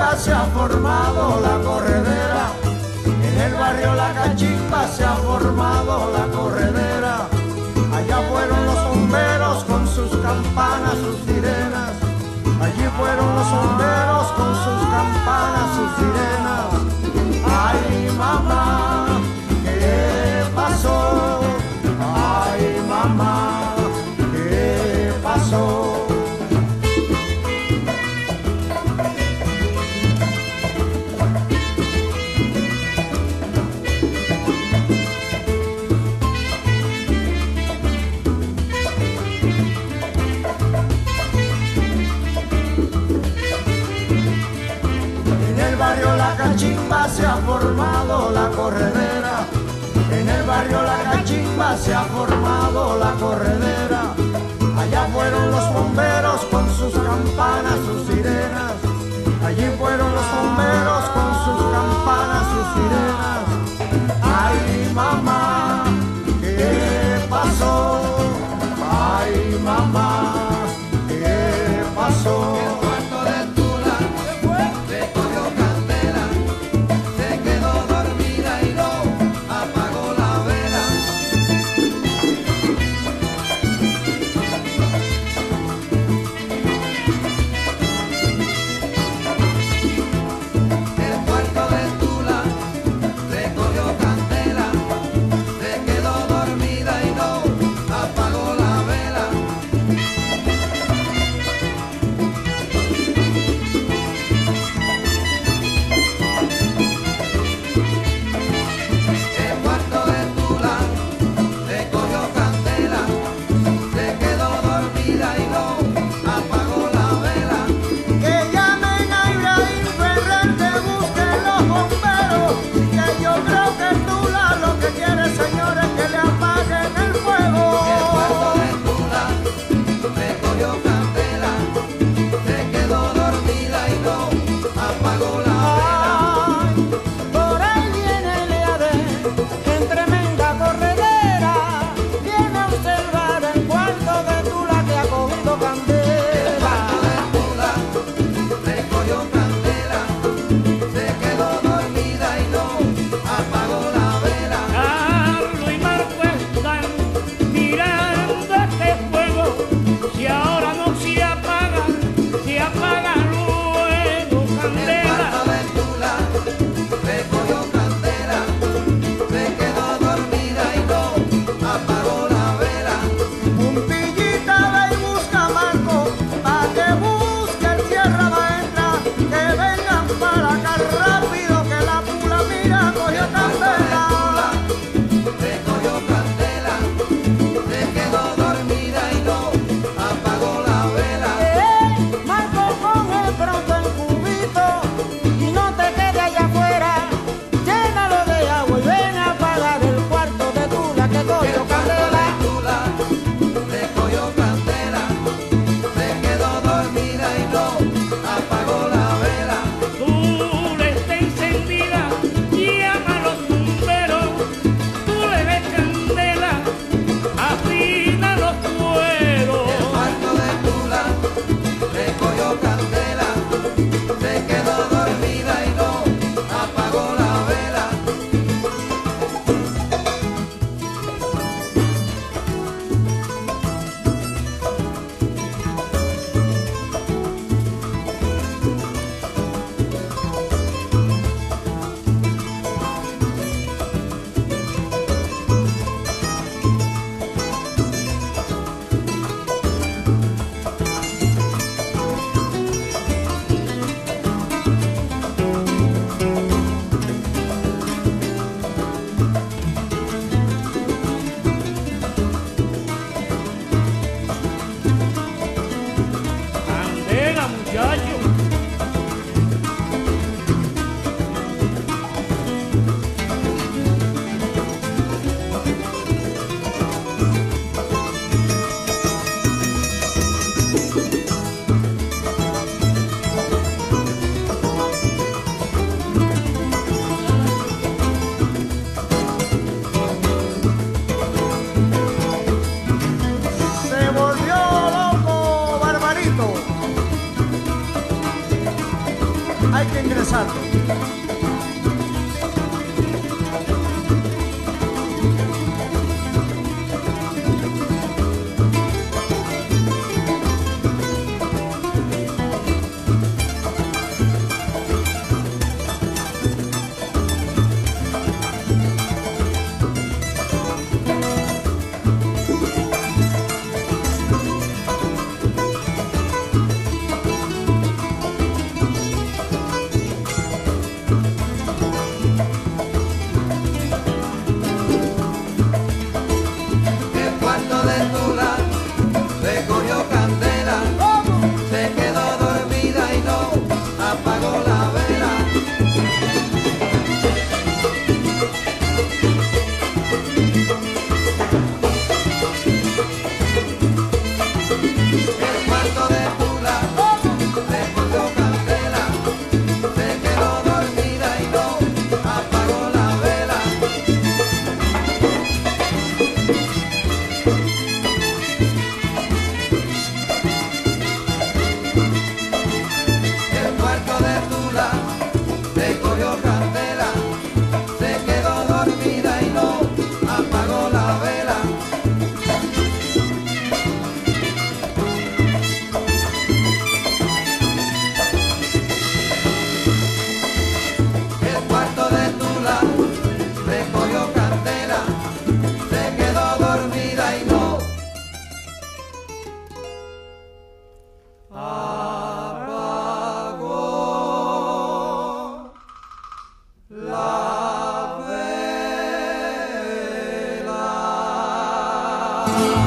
Cachimba se ha formado la corredera. En el barrio La Cachimba se ha formado la corredera. Allá fueron los bomberos con sus campanas, sus sirenas. Allí fueron los bomberos con sus campanas, sus sirenas. Ay, mamá, ¿qué pasó? Ay, mamá, ¿qué pasó? En el barrio La Cachimba se ha formado la corredera. En el barrio La Cachimba se ha formado la corredera. Allá fueron los bomberos con sus campanas, sus sirenas. Allí fueron los bomberos con sus campanas, sus sirenas. Ay, mamá, ¿qué pasó? Ay, mamá, ¿qué pasó? mar.